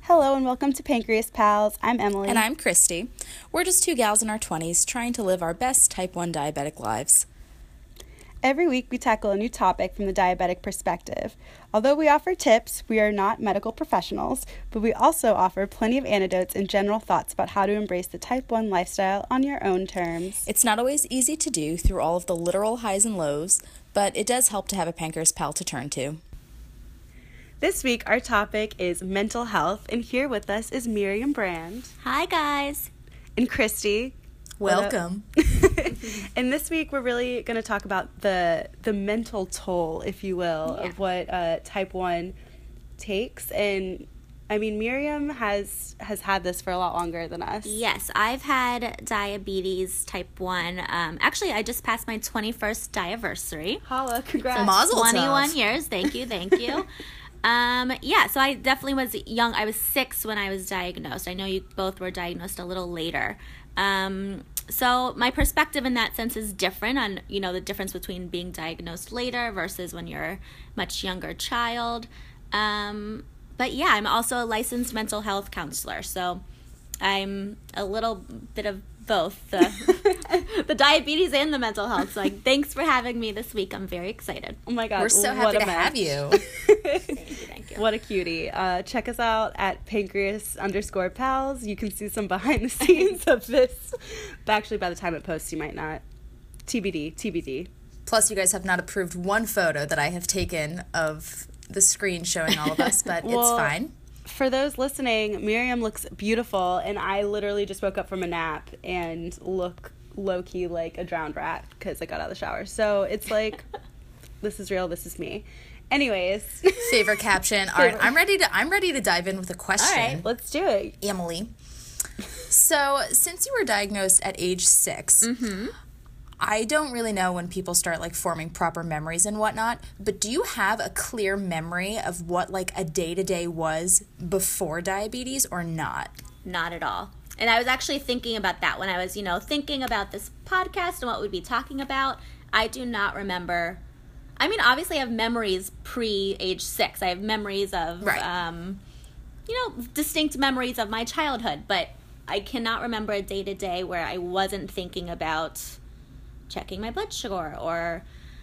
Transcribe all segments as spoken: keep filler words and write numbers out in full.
Hello and welcome to Pancreas Pals. I'm Emily. And I'm Christy. We're just two gals in our twenties trying to live our best type one diabetic lives. Every week we tackle a new topic from the diabetic perspective. Although we offer tips, we are not medical professionals, but we also offer plenty of anecdotes and general thoughts about how to embrace the type one lifestyle on your own terms. It's not always easy to do through all of the literal highs and lows, but it does help to have a Pancreas Pal to turn to. This week, our topic is mental health, and here with us is Miriam Brand. Hi, guys. And Christy. Welcome. And this week, we're really going to talk about the the mental toll, if you will, yeah. of what uh, type one takes. And, I mean, Miriam has, has had this for a lot longer than us. Yes, I've had diabetes type one. Um, actually, I just passed my twenty-first diaversary. Holla, congrats. So Mazel tov. twenty-one years. Thank you, thank you. Um, yeah, so I definitely was young. I was six when I was diagnosed. I know you both were diagnosed a little later. Um, so my perspective in that sense is different on, you know, the difference between being diagnosed later versus when you're a much younger child. Um, but yeah, I'm also a licensed mental health counselor. So I'm a little bit of both, the, the diabetes and the mental health. So like, thanks for having me this week. I'm very excited. Oh my God. We're so happy to have you. Thank you, thank you. What a cutie. Uh, check us out at pancreas underscore pals. You can see some behind the scenes of this. But actually, by the time it posts, you might not. T B D, T B D. Plus, you guys have not approved one photo that I have taken of the screen showing all of us, but well, it's fine. For those listening, Miriam looks beautiful, and I literally just woke up from a nap and look low-key like a drowned rat because I got out of the shower. So it's like, this is real, this is me. Anyways. Favorite caption. All right, I'm ready to I'm ready to dive in with a question. All right, let's do it. Emily. So, since you were diagnosed at age six, Mm-hmm. I don't really know when people start like forming proper memories and whatnot, but do you have a clear memory of what like a day-to-day was before diabetes or not? Not at all. And I was actually thinking about that when I was, you know, thinking about this podcast and what we'd be talking about. I do not remember. I mean, obviously I have memories pre-age six. I have memories of, right. um, you know, distinct memories of my childhood, but I cannot remember a day-to-day where I wasn't thinking about checking my blood sugar or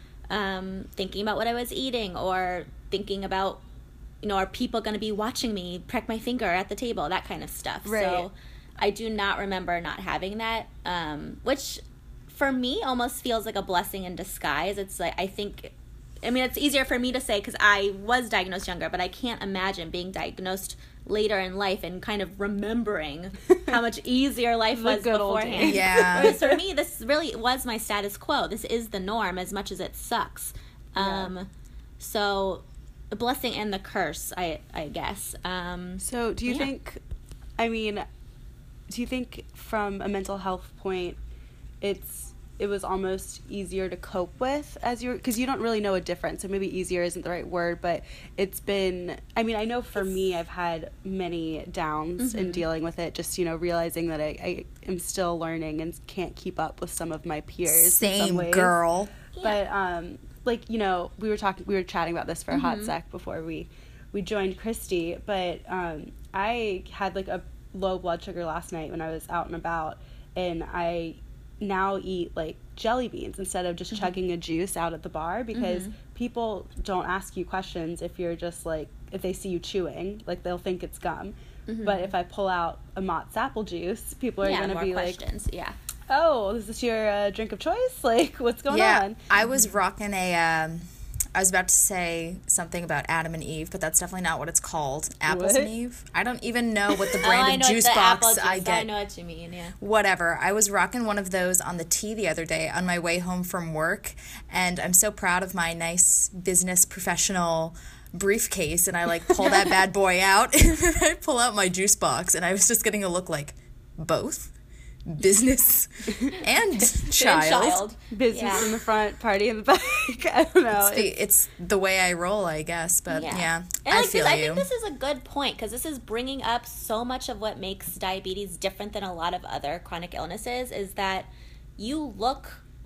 um, thinking about what I was eating or thinking about, you know, are people going to be watching me prick my finger at the table, that kind of stuff. Right. So I do not remember not having that, um, which for me almost feels like a blessing in disguise. It's like, I think, I mean, it's easier for me to say because I was diagnosed younger, but I can't imagine being diagnosed later in life and kind of remembering how much easier life was beforehand. Yeah. Whereas for me, this really was my status quo. This is the norm as much as it sucks. Um, yeah. So the blessing and the curse, I I guess. Um, so do you yeah. think, I mean, do you think from a mental health point, it's it was almost easier to cope with as you're, because you don't really know a difference, so maybe easier isn't the right word, but it's been, I mean, I know for me, I've had many downs Mm-hmm. in dealing with it, just, you know, realizing that I, I am still learning and can't keep up with some of my peers in some Same ways. girl. But, um, like, you know, we were talking, we were chatting about this for a hot Mm-hmm. sec before we, we joined Christy, but um, I had, like, a low blood sugar last night when I was out and about, and I now eat like jelly beans instead of just mm-hmm. chugging a juice out at the bar because mm-hmm. people don't ask you questions if you're just like, if they see you chewing, like they'll think it's gum. Mm-hmm. But if I pull out a Mott's apple juice, people are yeah, going to be questions. like, yeah. oh, is this your uh, drink of choice? Like, what's going yeah, on? I was rocking a, um, I was about to say something about Adam and Eve, but that's definitely not what it's called. Apples What? and Eve? I don't even know what the Oh, brand I of know juice the apple box juice. I get. I know what you mean, yeah. Whatever. I was rocking one of those on the T the other day on my way home from work, and I'm so proud of my nice business professional briefcase, and I like pull that bad boy out, and then I pull out my juice box, and I was just getting a look like, both? Business and child. child. Business Yeah. in the front, party in the back. I don't know. It's the, it's the way I roll, I guess, but yeah, Yeah. And I like feel this, you. I think this is a good point because this is bringing up so much of what makes diabetes different than a lot of other chronic illnesses is that you look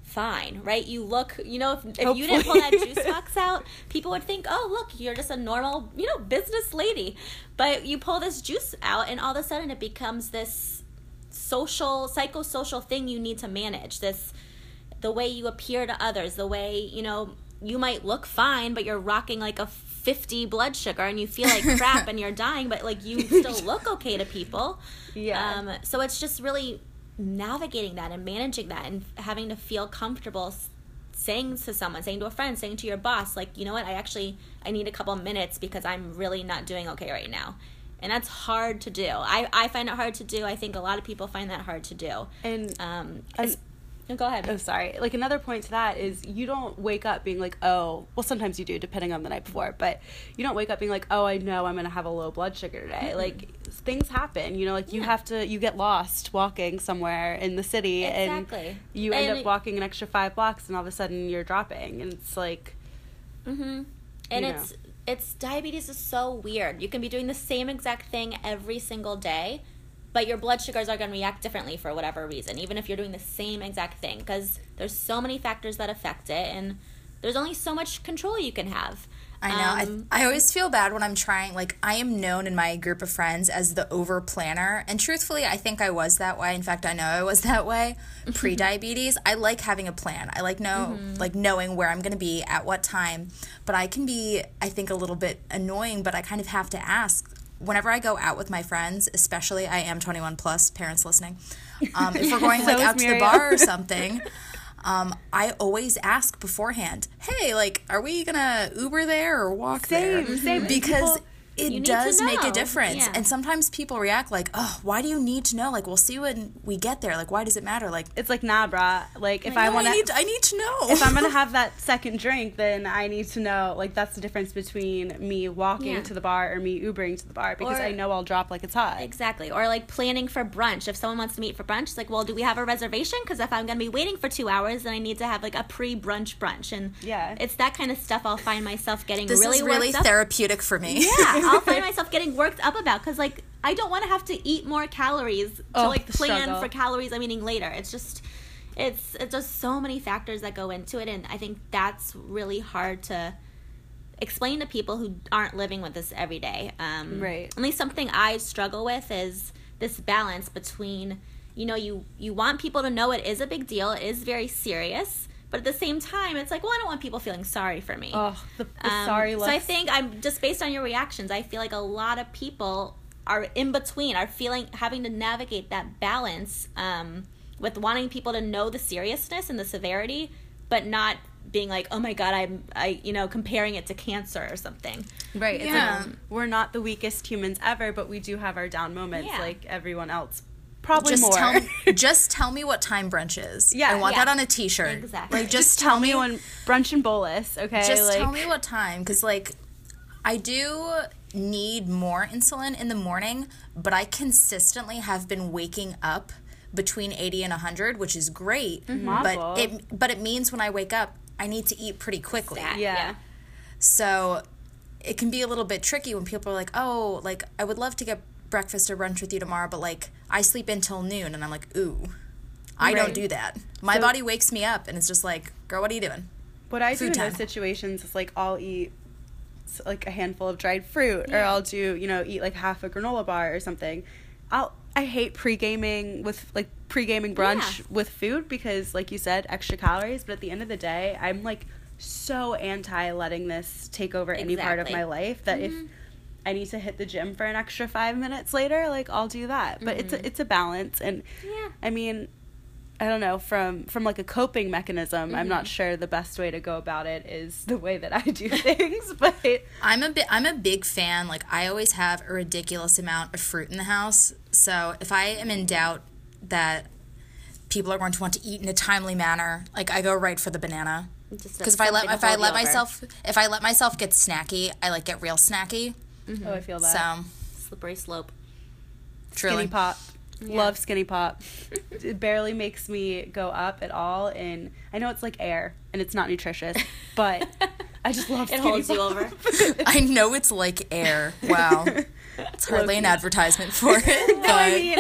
fine, right? You look, you know, if, if you didn't pull that juice box out, people would think, oh, look, you're just a normal, you know, business lady. But you pull this juice out, and all of a sudden it becomes this social, psychosocial thing you need to manage. This, the way you appear to others, the way, you know, you might look fine, but you're rocking like a fifty blood sugar and you feel like crap and you're dying, but like you still look okay to people. Yeah. Um, so it's just really navigating that and managing that and having to feel comfortable saying to someone, saying to a friend, saying to your boss, like, you know what, I actually, I need a couple minutes because I'm really not doing okay right now. And that's hard to do. I, I find it hard to do. I think a lot of people find that hard to do. And, um, and no, go ahead. Oh, sorry. Like, another point to that is you don't wake up being like, oh, well, sometimes you do, depending on the night before, but you don't wake up being like, oh, I know I'm going to have a low blood sugar today. Mm-hmm. Like, things happen, you know, like, you yeah. have to, you get lost walking somewhere in the city, exactly. and you and end up walking an extra five blocks, and all of a sudden you're dropping, and it's like, mm-hmm. And it's, know. it's, diabetes is so weird. You can be doing the same exact thing every single day, but your blood sugars are going to react differently for whatever reason, even if you're doing the same exact thing, because there's so many factors that affect it, and there's only so much control you can have. I know. Um, I, I always feel bad when I'm trying, like, I am known in my group of friends as the over planner, and truthfully, I think I was that way. In fact, I know I was that way pre-diabetes. I like having a plan. I like know, mm-hmm. like knowing where I'm going to be at what time, but I can be, I think, a little bit annoying, but I kind of have to ask. Whenever I go out with my friends, especially I am twenty-one plus, parents listening, um, if we're going like so out to the bar or something, um, I always ask beforehand, hey, like, are we going to Uber there or walk same, there? Same, because people, it does make a difference. Yeah. And sometimes people react like, oh, why do you need to know? Like, we'll see when we get there. Like, why does it matter? Like, it's like, nah, brah. Like, if I, I want to, I need to know. If I'm going to have that second drink, then I need to know, like, that's the difference between me walking yeah. to the bar or me Ubering to the bar, because or, I know I'll drop like it's hot. Exactly. Or, like, planning for brunch. If someone wants to meet for brunch, it's like, well, do we have a reservation? Because if I'm going to be waiting for two hours, then I need to have, like, a pre-brunch brunch. And yeah. it's that kind of stuff I'll find myself getting this really is really worked up. therapeutic for me. Yeah. I'll find myself getting worked up about, because like I don't want to have to eat more calories to oh, like plan struggle. for calories I'm eating later. It's just it's it's just so many factors that go into it, and I think that's really hard to explain to people who aren't living with this every day. Um, right. At least something I struggle with is this balance between, you know, you you want people to know it is a big deal, it is very serious. But at the same time, it's like, well, I don't want people feeling sorry for me. Oh, the, the um, sorry looks. So I think I'm just based on your reactions, I feel like a lot of people are in between, are feeling, having to navigate that balance um, with wanting people to know the seriousness and the severity, but not being like, oh my God, I'm, I, you know, comparing it to cancer or something. Right. It's yeah. like, we're not the weakest humans ever, but we do have our down moments yeah. like everyone else. Probably just more. Tell me, just tell me what time brunch is. Yeah, I want yeah. that on a T-shirt. Exactly. Like, just, just tell me when brunch and bolus. Okay. Just like, tell me what time, because like, I do need more insulin in the morning, but I consistently have been waking up between eighty and one hundred, which is great. Mm-hmm. But it but it means when I wake up, I need to eat pretty quickly. That, yeah. yeah. So it can be a little bit tricky when people are like, oh, like, I would love to get breakfast or brunch with you tomorrow, but like I sleep until noon, and I'm like, ooh, I right. don't do that. My so, body wakes me up, and it's just like, girl, what are you doing? What I Food do in time. those situations is like I'll eat like a handful of dried fruit, yeah. or I'll do, you know, eat like half a granola bar or something. I'll I hate pre-gaming with like pre-gaming brunch yeah. with food, because like you said, extra calories, but at the end of the day, I'm like so anti letting this take over Exactly. any part of my life that mm-hmm. if I need to hit the gym for an extra five minutes later, like I'll do that. But mm-hmm. it's a, it's a balance, and yeah. I mean, I don't know, from from like a coping mechanism, mm-hmm. I'm not sure the best way to go about it is the way that I do things. But I'm a bit I'm a big fan. Like, I always have a ridiculous amount of fruit in the house. So if I am in doubt that people are going to want to eat in a timely manner, like, I go right for the banana. Because if I let if I let myself if I let myself get snacky, I like get real snacky. Mm-hmm. Oh, I feel that. So slippery slope. Truly. Skinny Pop. Yeah. Love Skinny Pop. It barely makes me go up at all, and I know it's like air and it's not nutritious, but I just love it Skinny holds Pop. you over. I know it's like air. Wow. It's hardly an advertisement for it. No, I mean,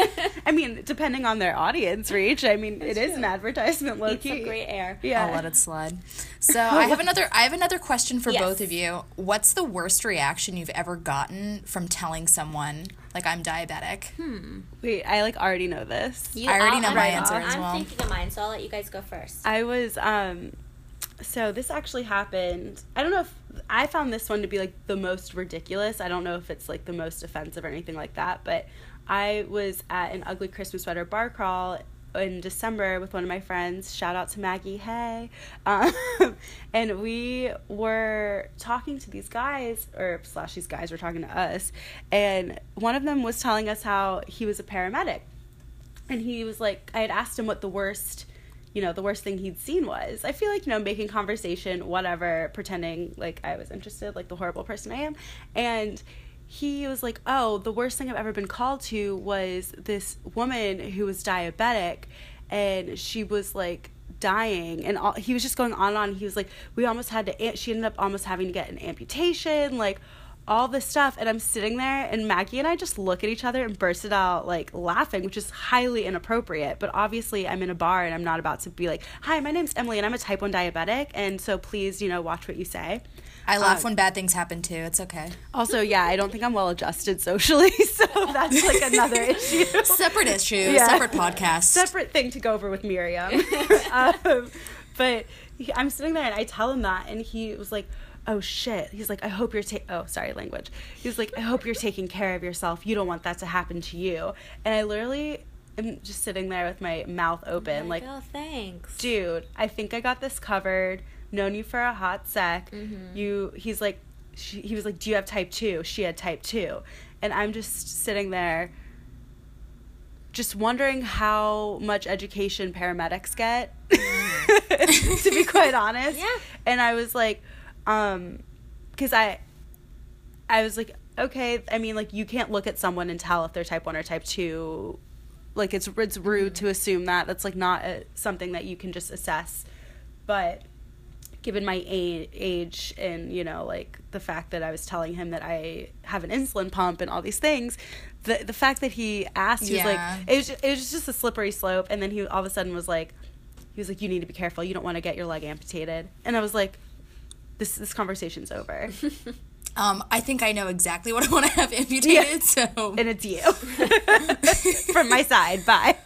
I mean, depending on their audience reach, I mean, That's it is true. An advertisement, low Eat key. some great air. Yeah. I'll let it slide. So I have another. I have another question for Yes. both of you. What's the worst reaction you've ever gotten from telling someone like I'm diabetic? Hmm. Wait, I like already know this. I already I'll- know I'm- my answer as I'm well. thinking of mine, so I'll let you guys go first. I was um so this actually happened. I don't know if I found this one to be like the most ridiculous. I don't know if it's like the most offensive or anything like that, but I was at an Ugly Christmas Sweater bar crawl in December with one of my friends. Shout out to Maggie, hey. Um, and we were talking to these guys, or slash these guys were talking to us, and one of them was telling us how he was a paramedic. And he was like, I had asked him what the worst, you know, the worst thing he'd seen was. I feel like, you know, making conversation, whatever, pretending like I was interested, like the horrible person I am. And he was like, oh, the worst thing I've ever been called to was this woman who was diabetic, and she was like dying, and all, he was just going on and on. He was like, we almost had to, she ended up almost having to get an amputation, like all this stuff. And I'm sitting there, and Maggie and I just look at each other and bursted out like laughing, which is highly inappropriate. But obviously I'm in a bar and I'm not about to be like, hi, my name's Emily and I'm a type one diabetic, and so please, you know, watch what you say. I laugh um, when bad things happen too. It's okay. Also, yeah, I don't think I'm well adjusted socially, so that's like another issue. Separate issue, Yeah. separate podcast. Separate thing to go over with Miriam. um, but he, I'm sitting there and I tell him that, and he was like, oh shit. He's like, I hope you're ta- oh sorry language. He was like, I hope you're taking care of yourself. You don't want that to happen to you. And I literally am just sitting there with my mouth open, like, oh, thanks. dude, I think I got this covered. Known you for a hot sec. Mm-hmm. You, he's like, she, he was like, do you have type two? She had type two. And I'm just sitting there just wondering how much education paramedics get, to be quite honest. Yeah. And I was like, um, because I, I was like, okay, I mean, like, you can't look at someone and tell if they're type one or type two. Like, it's, it's rude Mm-hmm. to assume that. That's, like, not a, something that you can just assess. But given my a- age and, you know, like, the fact that I was telling him that I have an insulin pump and all these things, the the fact that he asked, he Yeah. was like, it was, just, it was just a slippery slope. And then he all of a sudden was like, he was like, you need to be careful. You don't want to get your leg amputated. And I was like, this this conversation's over. Um, I think I know exactly what I want to have amputated, Yeah. so... And it's you. From my side. Bye.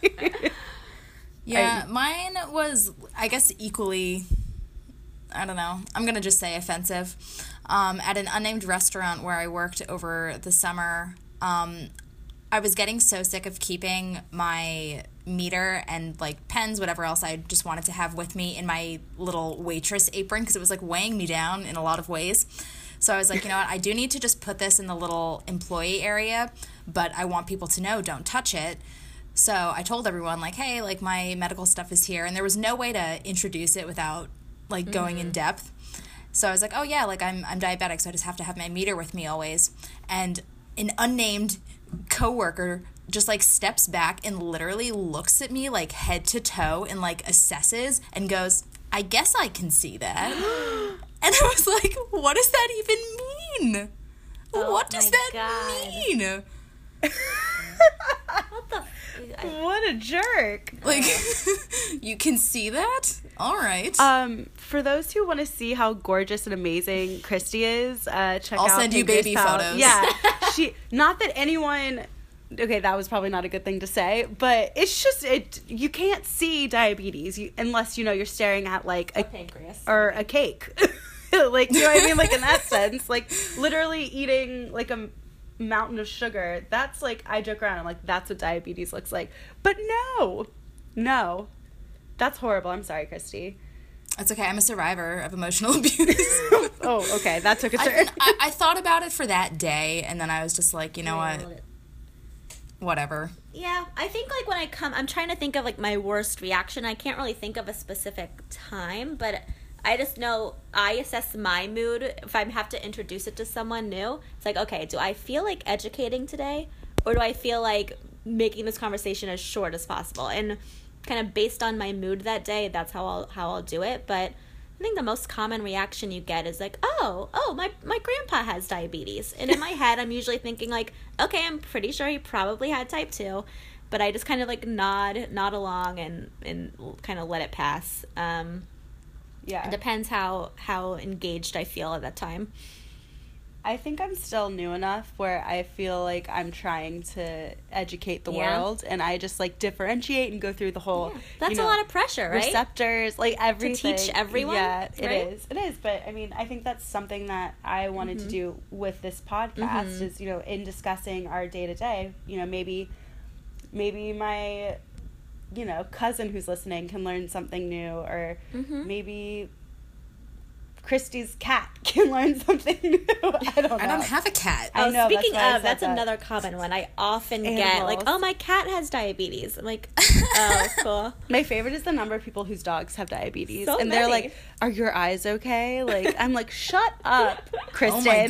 Yeah, mine was, I guess, equally, I don't know, I'm going to just say offensive. Um, at an unnamed restaurant where I worked over the summer, um, I was getting so sick of keeping my meter and, like, pens, whatever else I just wanted to have with me in my little waitress apron, because it was, like, weighing me down in a lot of ways. So I was like, you know what, I do need to just put this in the little employee area, but I want people to know, don't touch it. So I told everyone, like, hey, like, my medical stuff is here. And there was no way to introduce it without, like, mm-hmm. going in depth. So I was like, oh, yeah, like, I'm I'm diabetic, so I just have to have my meter with me always. And an unnamed coworker just, like, steps back and literally looks at me, like, head to toe and, like, assesses and goes, I guess I can see that. And I was like, what does that even mean? Oh, what does my that God. mean? What the? I, What a jerk. Like, you can see that? All right. Um, for those who want to see how gorgeous and amazing Christy is, uh, check I'll out send you Pink Grace baby Palette. photos. Yeah, she. Not that anyone. Okay, that was probably not a good thing to say, but it's just it. You can't see diabetes you, unless you know you're staring at like a, a pancreas. or a cake. Like, you know what I mean? Like, in that sense, like literally eating like a mountain of sugar. That's like, I joke around. I'm like, that's what diabetes looks like. But no, no, that's horrible. I'm sorry, Christy. It's okay. I'm a survivor of emotional abuse. Oh, okay. That took a I, turn. I, I thought about it for that day, and then I was just like, you know what? Whatever. Yeah, I think like when I come, I'm trying to think of like my worst reaction. I can't really think of a specific time, but I just know I assess my mood if I have to introduce it to someone new. It's like, okay, do I feel like educating today, or do I feel like making this conversation as short as possible? And kind of based on my mood that day, that's how I'll how I'll do it. But I think the most common reaction you get is like, oh, oh, my my grandpa has diabetes. And in my head, I'm usually thinking like, okay, I'm pretty sure he probably had type two. but I just kind of like nod nod along and and kind of let it pass. Um, Yeah. it depends how how engaged I feel at that time. I think I'm still new enough where I feel like I'm trying to educate the Yeah. world, and I just like differentiate and go through the whole. Yeah. That's you know, a lot of pressure, right? Receptors, like everything. teach everyone, Yeah, it right? is. It is. But I mean, I think that's something that I wanted Mm-hmm. to do with this podcast Mhm. is, you know, in discussing our day to day, you know, maybe, maybe my, you know, cousin who's listening can learn something new, or Mhm. maybe Christy's cat can learn something new. I don't know. I don't have a cat. I Oh, know, speaking that's why I of, said that's that. another common one. I often get like, Animals. "Oh, my cat has diabetes." I'm like, "Oh, cool." My favorite is the number of people whose dogs have diabetes. So and they're many. like, "Are your eyes okay?" Like, I'm like, "Shut up, Kristen." Oh my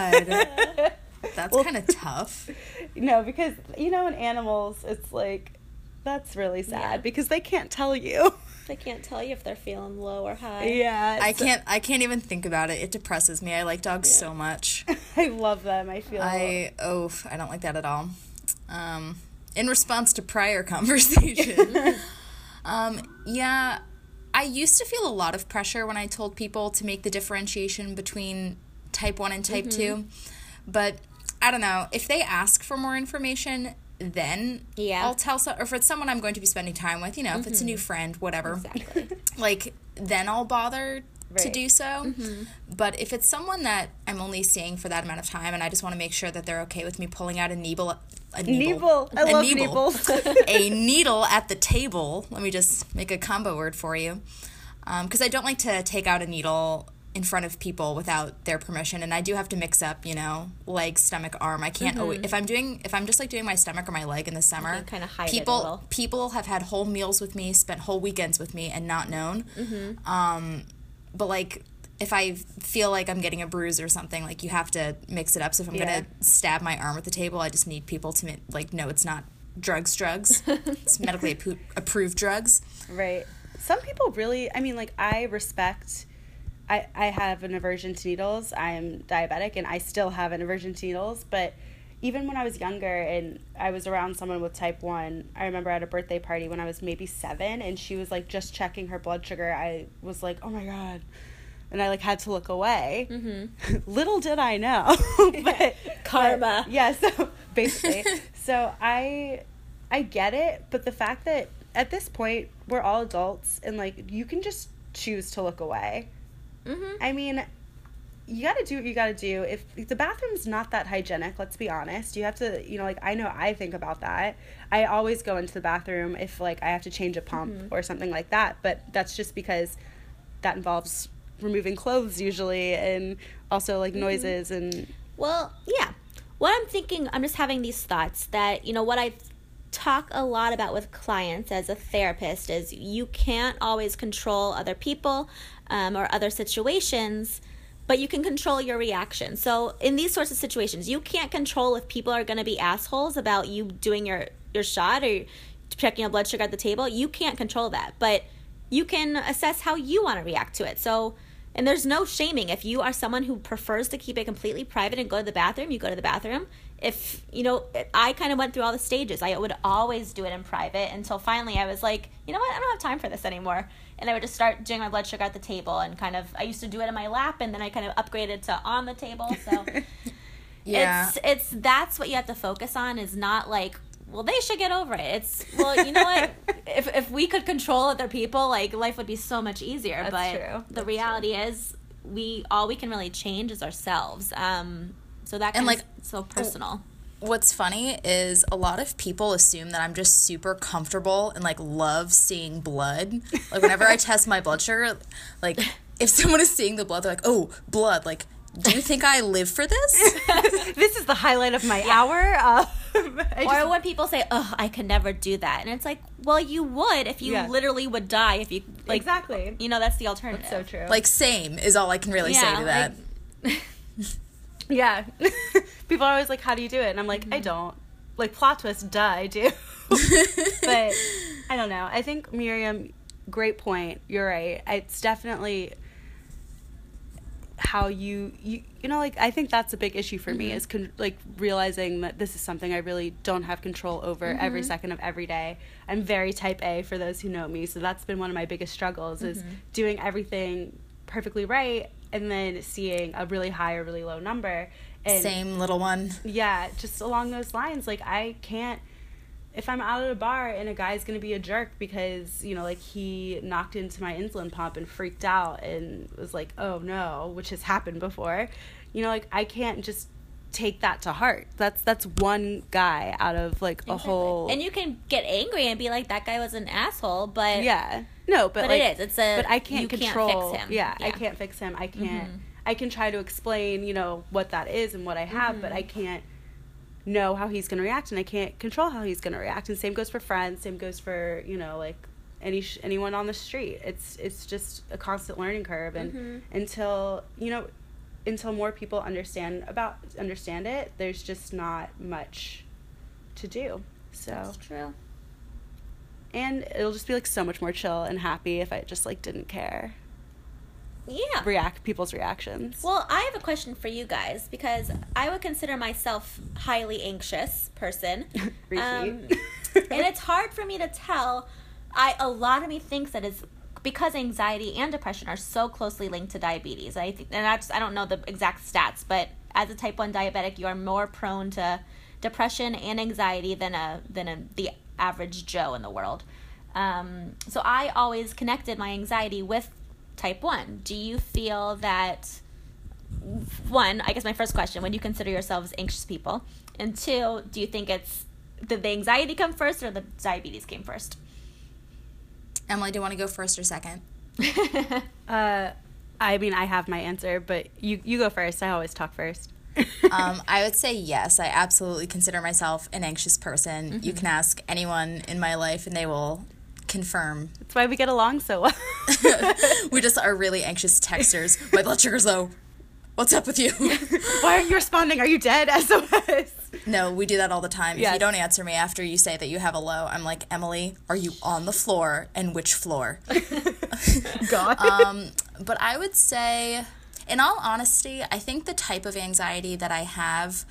god. That's Well- kind of tough. No, because, you know, in animals, it's like, that's really sad Yeah. because they can't tell you. They can't tell you if they're feeling low or high. Yeah. I it's- can't I can't even think about it. It depresses me. I like dogs so much. I love them. I feel. I oh, I don't like that at all. Um, in response to prior conversation, um, yeah, I used to feel a lot of pressure when I told people to make the differentiation between type one and type two, but I don't know if they ask for more information. Then Yeah. I'll tell some, or if it's someone I'm going to be spending time with, you know, if it's a new friend, whatever. Exactly. Like, then I'll bother to Right. do so. But if it's someone that I'm only seeing for that amount of time and I just want to make sure that they're okay with me pulling out a needle, a needle, Needle. I a love needle, needles. a needle at the table, let me just make a combo word for you. Because I don't like to take out a needle in front of people without their permission, and I do have to mix up, you know, leg, stomach, arm. I can't always, if I'm doing if I'm just like doing my stomach or my leg in the summer, can kinda hide it a people little. people have had whole meals with me, spent whole weekends with me, and not known. Um, but like if I feel like I'm getting a bruise or something, like you have to mix it up. So if I'm Yeah. gonna stab my arm at the table, I just need people to ma- like know it's not drugs, drugs. It's medically appro- approved drugs. Right. Some people really, I mean, like, I respect, I, I have an aversion to needles. I am diabetic, and I still have an aversion to needles. But even when I was younger and I was around someone with type one, I remember at a birthday party when I was maybe seven, and she was, like, just checking her blood sugar. I was like, oh, my God. And I, like, had to look away. Mm-hmm. Little did I know. but Karma. but, yeah, so basically. so I I get it, but the fact that at this point we're all adults and, like, you can just choose to look away. Mm-hmm. I mean, you got to do what you got to do. If, if the bathroom's not that hygienic, let's be honest, you have to, you know, like, I know I think about that. I always go into the bathroom if, like, I have to change a pump Mm-hmm. or something like that, but that's just because that involves removing clothes usually, and also, like, noises and Well, yeah. What I'm thinking, I'm just having these thoughts that, you know, what I talk a lot about with clients as a therapist is you can't always control other people um, or other situations, but you can control your reaction. So in these sorts of situations, you can't control if people are going to be assholes about you doing your, your shot or checking your blood sugar at the table. You can't control that, but you can assess how you want to react to it. So, and there's no shaming. If you are someone who prefers to keep it completely private and go to the bathroom, you go to the bathroom. If, you know, I kind of went through all the stages. I would always do it in private until finally I was like, you know what, I don't have time for this anymore. And I would just start doing my blood sugar at the table and kind of, I used to do it in my lap, and then I kind of upgraded to on the table. So Yeah. it's, it's, that's what you have to focus on, is not like, well, they should get over it. It's, well, you know what? if if we could control other people, like, life would be so much easier. That's but true. the That's reality is, we all we can really change is ourselves. Um, so that And, kind like, of so personal. What's funny is a lot of people assume that I'm just super comfortable and like love seeing blood. Like whenever I test my blood sugar, like if someone is seeing the blood, they're like, "Oh, blood!" Like, do you think I live for this? this is the highlight of my hour. Uh, I Or just- when people say, "Oh, I could never do that," and it's like, well, you would if you Yeah. literally would die if you like. Exactly. You know, that's the alternative. so true. Like, same is all I can really say to that. like- yeah. People are always like, how do you do it? And I'm like, I don't. Like, plot twist, duh, I do. But I don't know. I think, Miriam, great point. You're right. It's definitely, how you, you you know, like, I think that's a big issue for mm-hmm. me is con- like realizing that this is something I really don't have control over mm-hmm. every second of every day. I'm very type A for those who know me, so that's been one of my biggest struggles mm-hmm. is doing everything perfectly right and then seeing a really high or really low number. And same little one. Yeah, just along those lines. Like, I can't, if I'm out at a bar and a guy's going to be a jerk because, you know, like, he knocked into my insulin pump and freaked out and was like, oh, no, which has happened before, you know, like, I can't just take that to heart. That's that's one guy out of, like, a exactly. whole... And you can get angry and be like, that guy was an asshole, but... Yeah. No, but, but like... it is. It's a... But I can't you control... Can't fix him. Yeah, yeah, I can't fix him. I can't... Mm-hmm. I can try to explain, you know, what that is and what I have, mm-hmm. but I can't know how he's going to react, and I can't control how he's going to react. And same goes for friends, same goes for, you know, like, any sh- anyone on the street. It's it's just a constant learning curve, and mm-hmm. until, you know, until more people understand about understand it, there's just not much to do. So that's true. And it'll just be, like, so much more chill and happy if I just, like, didn't care. Yeah. React people's reactions. Well, I have a question for you guys, because I would consider myself highly anxious person. um, and it's hard for me to tell. I a lot of me thinks that is because anxiety and depression are so closely linked to diabetes. I think, and I just I don't know the exact stats, but as a type one diabetic, you are more prone to depression and anxiety than a than a, the average Joe in the world. Um, so I always connected my anxiety with type one. Do you feel that, one, I guess my first question, would you consider yourselves anxious people? And two, do you think it's, did the anxiety come first or the diabetes came first? Emily, do you want to go first or second? uh, I mean, I have my answer, but you, you go first. I always talk first. um, I would say yes. I absolutely consider myself an anxious person. Mm-hmm. You can ask anyone in my life and they will confirm. That's why we get along so well. We just are really anxious texters. My blood sugar's low. What's up with you? Why aren't you responding? Are you dead? S O S. No, we do that all the time. Yes. If you don't answer me after you say that you have a low, I'm like, Emily, are you on the floor, and which floor? God. Um, but I would say, in all honesty, I think the type of anxiety that I have,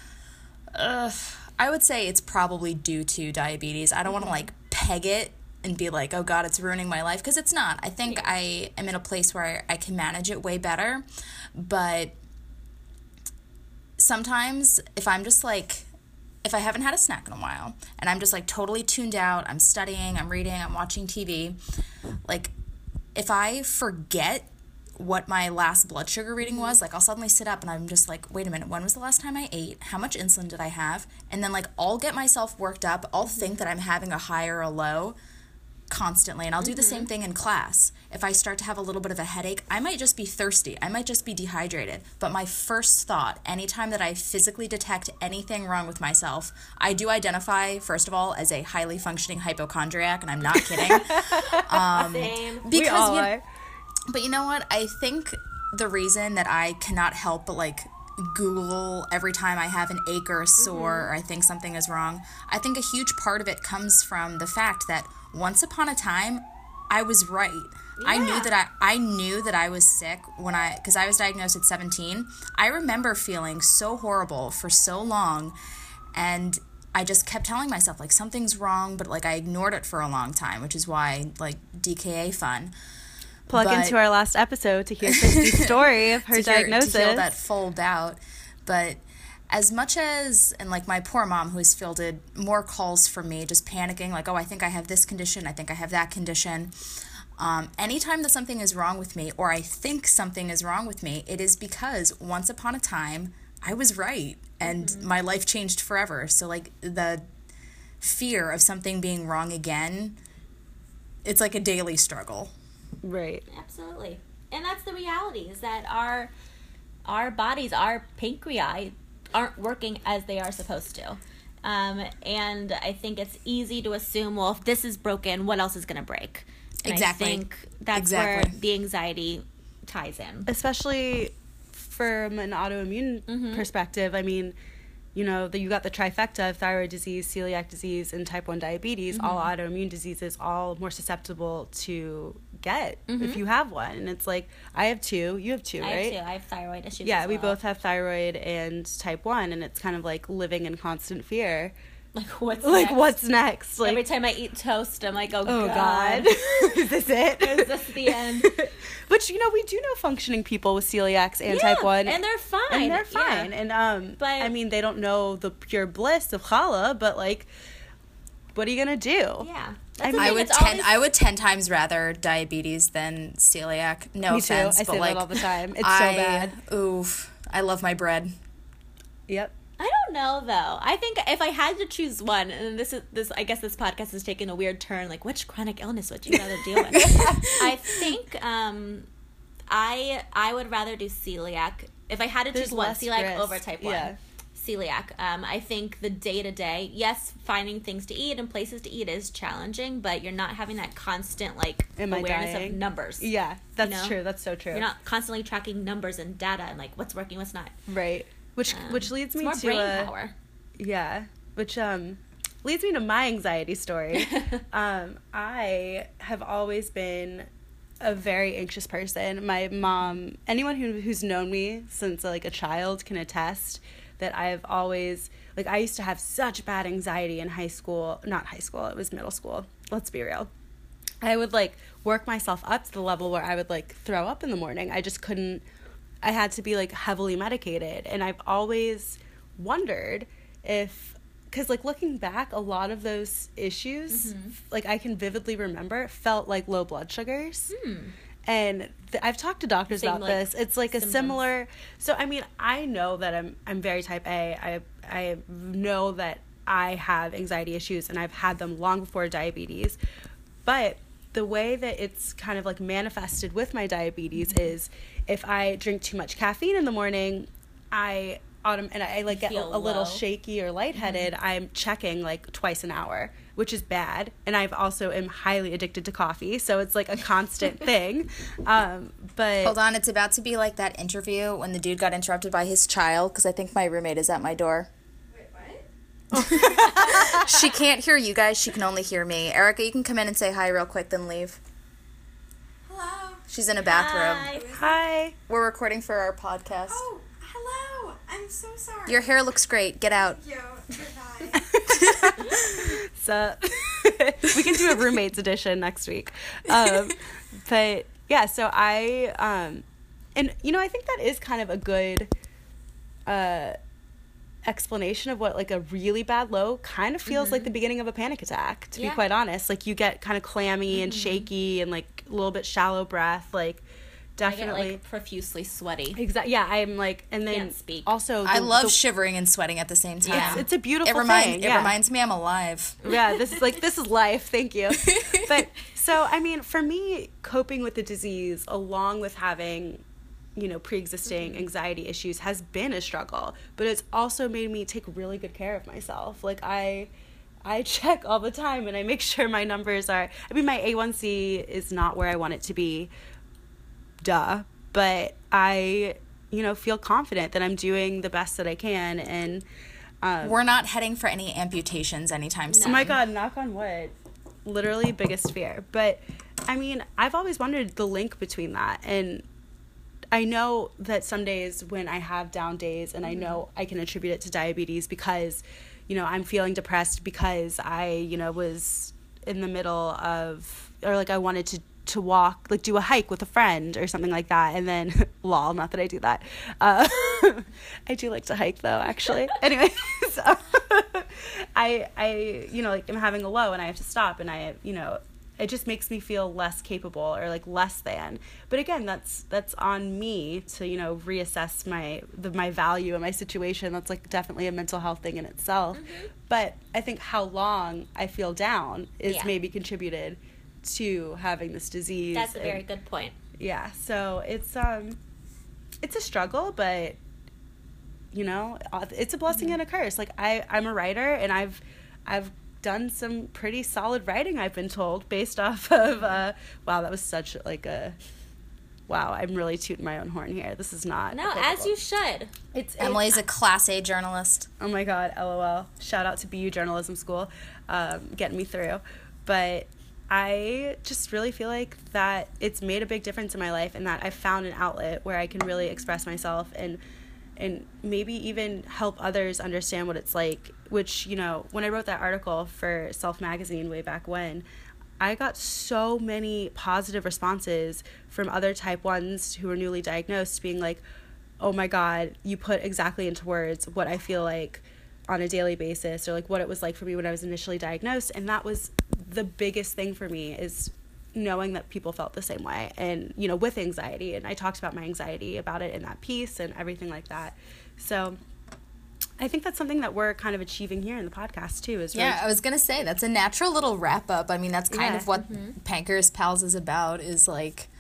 uh, I would say it's probably due to diabetes. I don't want to, like, peg it and be like, oh God, it's ruining my life, because it's not. I think I am in a place where I can manage it way better, but sometimes if I'm just like, if I haven't had a snack in a while and I'm just like totally tuned out, I'm studying, I'm reading, I'm watching T V, like if I forget what my last blood sugar reading was, like I'll suddenly sit up and I'm just like, wait a minute, when was the last time I ate? How much insulin did I have? And then like I'll get myself worked up. I'll think that I'm having a high or a low constantly, and I'll do mm-hmm. the same thing in class. If I start to have a little bit of a headache, I might just be thirsty. I might just be dehydrated. But my first thought, anytime that I physically detect anything wrong with myself, I do identify, first of all, as a highly functioning hypochondriac, and I'm not kidding. um, Same. Because, we all you, are. But you know what? I think the reason that I cannot help but like Google every time I have an ache or a sore mm-hmm. or I think something is wrong, I think a huge part of it comes from the fact that once upon a time, I was right. Yeah. I knew that I, I knew that I was sick when I, because I was diagnosed at seventeen. I remember feeling so horrible for so long, and I just kept telling myself, like, something's wrong, but, like, I ignored it for a long time, which is why, like, D K A fun. Plug but, into our last episode to hear Christy's story of her to diagnosis. Hear, to heal that full doubt. But as much as, and like my poor mom who has fielded more calls from me just panicking, like, oh, I think I have this condition, I think I have that condition. Um, anytime that something is wrong with me, or I think something is wrong with me, it is because once upon a time, I was right, and mm-hmm. my life changed forever. So, like, the fear of something being wrong again, it's like a daily struggle. Right. Absolutely. And that's the reality, is that our our bodies, our pancreas, aren't working as they are supposed to. Um, and I think it's easy to assume, well, if this is broken, what else is going to break? And exactly. I think that's exactly. where the anxiety ties in. Especially from an autoimmune mm-hmm. perspective. I mean, you know, the, you got the trifecta of thyroid disease, celiac disease, and type one diabetes, mm-hmm. all autoimmune diseases, all more susceptible to get if you have one. And it's like, I have two, you have two, I right? have two. I have thyroid issues. Yeah, as we well. both have thyroid and type one, and it's kind of like living in constant fear. Like, what's Like, next? what's next? Like, Every time I eat toast, I'm like, oh, oh God. God, is this it? Is this the end? But, you know, we do know functioning people with celiacs and Yeah, type one. and they're fine. And they're Yeah. fine. And, um, But- I mean, they don't know the pure bliss of challah, but, like, what are you going to do? Yeah. I That's the mean, I thing, would it's ten. always- I would ten times rather diabetes than celiac. No Me too. offense, I but say like that all the time. It's I, so bad. Oof. I love my bread. Yep. I don't know though. I think if I had to choose one, and this is this, I guess this podcast has taken a weird turn. Like, which chronic illness would you rather deal with? I think um, I I would rather do celiac if I had to There's choose one. less Celiac risk. over type one. Yeah. Celiac. Um, I think the day to day, yes, finding things to eat and places to eat is challenging, but you're not having that constant like Am I awareness dying? of numbers. Yeah, that's know? true. That's so true. You're not constantly tracking numbers and data and like what's working, what's not. Right. Which Um, which leads it's me more to brain a, power. Yeah, which um leads me to my anxiety story. um, I have always been a very anxious person. My mom, anyone who who's known me since like a child can attest that I've always, like, I used to have such bad anxiety in high school. Not high school, it was middle school. Let's be real. I would like work myself up to the level where I would like throw up in the morning. I just couldn't, I had to be like heavily medicated. And I've always wondered if, because like looking back, a lot of those issues, Mm-hmm. like I can vividly remember, felt like low blood sugars. Hmm. And th- I've talked to doctors Same, about like, this. It's like a symptoms. similar. So I mean, I know that I'm I'm very type A. I I know that I have anxiety issues, and I've had them long before diabetes. But the way that it's kind of like manifested with my diabetes is if I drink too much caffeine in the morning, I autom- and I, I like get a, Feel a little low. shaky or lightheaded. I'm checking like twice an hour, which is bad. And I've also am highly addicted to coffee, so it's like a constant thing. Um, but Hold on, it's about to be like that interview when the dude got interrupted by his child because I think my roommate is at my door. Wait, what? She can't hear you guys. She can only hear me. Erica, you can come in and say hi real quick, then leave. Hello. She's in a bathroom. Hi. Hi. We're recording for our podcast. Oh, hello. I'm so sorry. Your hair looks great. Get out. Yo, goodbye. So we can do a roommates edition next week. Um, but yeah, so I um, and you know I think that is kind of a good uh, explanation of what like a really bad low kind of feels like the beginning of a panic attack. To Yeah. be quite honest, like you get kind of clammy and shaky and like a little bit shallow breath, like I get definitely. like profusely sweaty. Exactly. Yeah, I'm like, and then Can't speak. also I the- love the- shivering and sweating at the same time. Yeah. It's a beautiful it remind, thing. It yeah. reminds me I'm alive. Yeah, this is like this is life. Thank you. But so I mean, for me, coping with the disease along with having, you know, pre-existing anxiety issues has been a struggle. But it's also made me take really good care of myself. Like I, I check all the time and I make sure my numbers are. I mean, my A one C is not where I want it to be. Duh. But I, you know, feel confident that I'm doing the best that I can and. Um, We're not heading for any amputations anytime soon. Oh my God, knock on wood. Literally biggest fear. But I mean, I've always wondered the link between that. And I know that some days when I have down days and I know I can attribute it to diabetes because, you know, I'm feeling depressed because I, you know, was in the middle of, or like I wanted to to walk, like do a hike with a friend or something like that. And then, lol, not that I do that. Uh, I do like to hike though, actually. Anyway, so I, I, you know, like I'm having a low and I have to stop and I, you know, it just makes me feel less capable or like less than. But again, that's, that's on me to, you know, reassess my, the, my value and my situation. That's like definitely a mental health thing in itself. Mm-hmm. But I think how long I feel down is Yeah. maybe contributed to having this disease. That's a very and- good point. yeah, so it's um it's a struggle, but you know, it's a blessing and a curse. Like I I'm a writer and I've I've done some pretty solid writing, I've been told, based off of uh wow, that was such like a wow, I'm really tooting my own horn here. This is not No, applicable. as you should. It's Emily's a class A journalist. Oh my God, LOL. Shout out to B U Journalism School, um, getting me through. But I just really feel like that it's made a big difference in my life, and that I found an outlet where I can really express myself and and maybe even help others understand what it's like, which, you know, when I wrote that article for Self Magazine way back when, I got so many positive responses from other type ones who were newly diagnosed being like, oh my God, you put exactly into words what I feel like on a daily basis, or like what it was like for me when I was initially diagnosed. And that was the biggest thing for me, is knowing that people felt the same way, and, you know, with anxiety. And I talked about my anxiety about it in that piece and everything like that. So I think that's something that we're kind of achieving here in the podcast too. Is yeah, I was gonna say that's a natural little wrap up. I mean, that's kind Yeah. of what Mm-hmm. Pancreas Pals is about. Is like,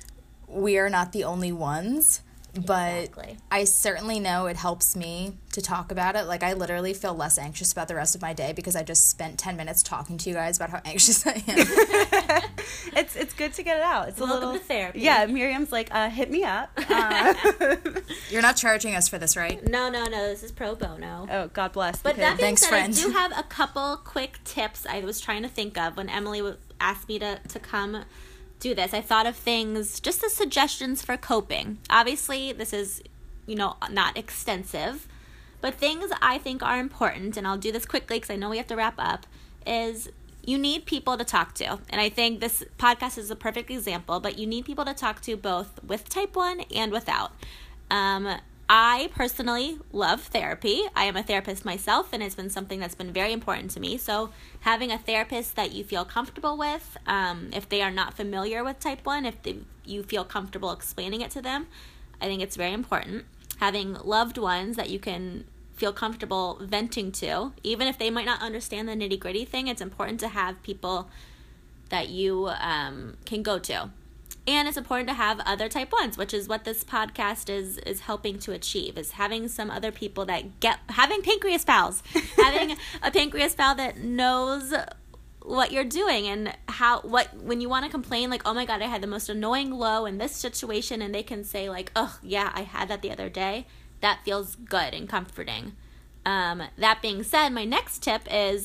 we are not the only ones. But Exactly. I certainly know it helps me to talk about it. Like, I literally feel less anxious about the rest of my day because I just spent ten minutes talking to you guys about how anxious I am. it's it's good to get it out. It's a Welcome little to therapy. Yeah, Miriam's like, uh, hit me up. Uh, You're not charging us for this, right? No, no, no. This is pro bono. oh, God bless. But because- that being Thanks, said, friend. I do have a couple quick tips I was trying to think of when Emily w- asked me to, to come do this. I thought of things, just as suggestions for coping. Obviously, this is, you know, not extensive, but things I think are important, and I'll do this quickly because I know we have to wrap up, is you need people to talk to. And I think this podcast is a perfect example, but you need people to talk to both with type one and without. Um, I personally love therapy. I am a therapist myself, and it's been something that's been very important to me. So having a therapist that you feel comfortable with, um, if they are not familiar with type one, if they, you feel comfortable explaining it to them, I think it's very important. Having loved ones that you can feel comfortable venting to, even if they might not understand the nitty-gritty thing, it's important to have people that you um, can go to. And it's important to have other type ones, which is what this podcast is is helping to achieve, is having some other people that get, having Pancreas Pals, having a Pancreas Pal that knows what you're doing, and how, what, when you want to complain, like, oh my God, I had the most annoying low in this situation, and they can say like, oh yeah, I had that the other day. That feels good and comforting. Um, that being said, my next tip is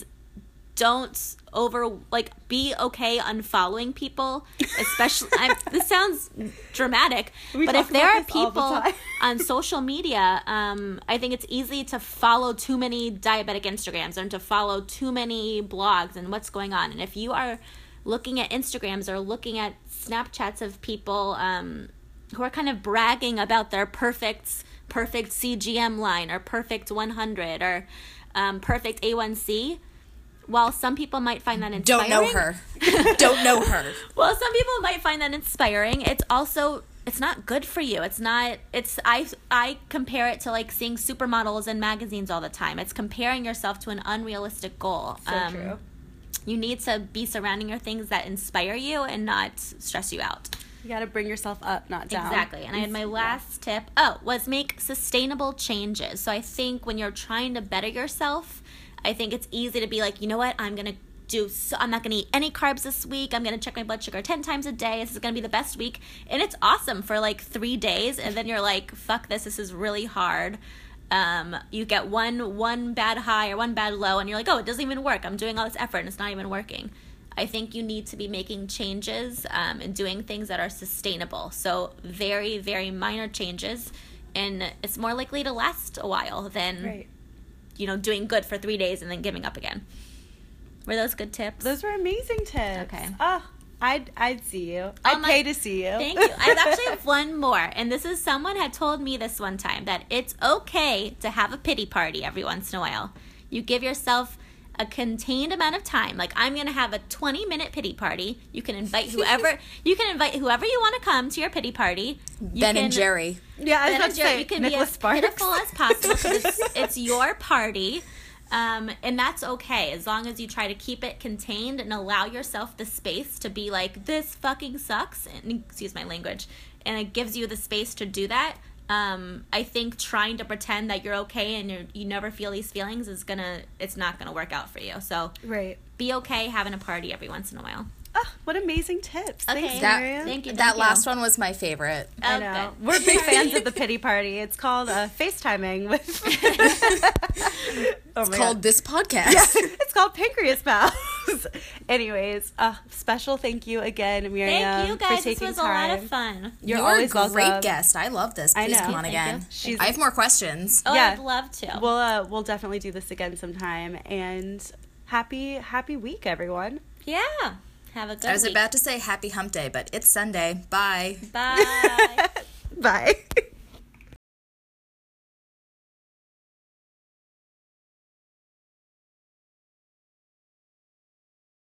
don't over, like, be okay unfollowing people, especially, I, this sounds dramatic, We but talk if there are about this all the people time. on social media, um, I think it's easy to follow too many diabetic Instagrams and to follow too many blogs and what's going on. And if you are looking at Instagrams or looking at Snapchats of people um, who are kind of bragging about their perfect, perfect C G M line or perfect one hundred or um, perfect A one C, while some people might find that inspiring. Don't know her. Don't know her. Well, some people might find that inspiring. It's also, it's not good for you. It's not, it's, I, I compare it to like seeing supermodels in magazines all the time. It's comparing yourself to an unrealistic goal. So true. You need to be surrounding your things that inspire you and not stress you out. You got to bring yourself up, not down. Exactly. And I had my last tip, oh, was make sustainable changes. So I think when you're trying to better yourself, I think it's easy to be like, you know what, I'm going to do, so I'm not going to eat any carbs this week. I'm going to check my blood sugar ten times a day. This is going to be the best week. And it's awesome for like three days. And then you're like, fuck this, this is really hard. Um, you get one, one bad high or one bad low, and you're like, oh, it doesn't even work. I'm doing all this effort and it's not even working. I think you need to be making changes um, and doing things that are sustainable. So very, very minor changes. And it's more likely to last a while than... Right. you know, doing good for three days and then giving up again. Were those good tips? Those were amazing tips. Okay. Oh, I'd, I'd see you. I'd my- pay to see you. Thank you. I actually have one more. And this is, someone had told me this one time, that it's okay to have a pity party every once in a while. You give yourself a contained amount of time. Like, I'm going to have a twenty minute pity party. You can invite whoever, you can invite whoever you want to come to your pity party. You Ben can- and Jerry. Yeah, I was Ben about and to Jerry, say, you can Nicholas be as Sparks. pitiful as possible because it's, it's your party. Um, and that's okay, as long as you try to keep it contained and allow yourself the space to be like, this fucking sucks, and excuse my language, and it gives you the space to do that. Um, I think trying to pretend that you're okay and you're, you never feel these feelings is gonna, it's not gonna work out for you. So Right. be okay having a party every once in a while. Oh, what amazing tips. Okay. Thanks, That, Miriam. Thank you. that thank you. last one was my favorite. I Oh, know. good. We're big fans of the pity party. It's called uh, FaceTiming with... oh It's called This Podcast. It's called Pancreas Pals. Anyways, uh, special thank you again, Miriam, Thank you guys. for taking This was time. a lot of fun. You're you are always a great welcome. guest. I love this. I Please know. come on Thank again. you. She's- I have more questions. Oh, Yeah. I'd love to. We'll uh, we'll definitely do this again sometime. And happy happy week, everyone. yeah. Have a good I was week. about to say happy hump day, but it's Sunday. Bye. Bye. Bye.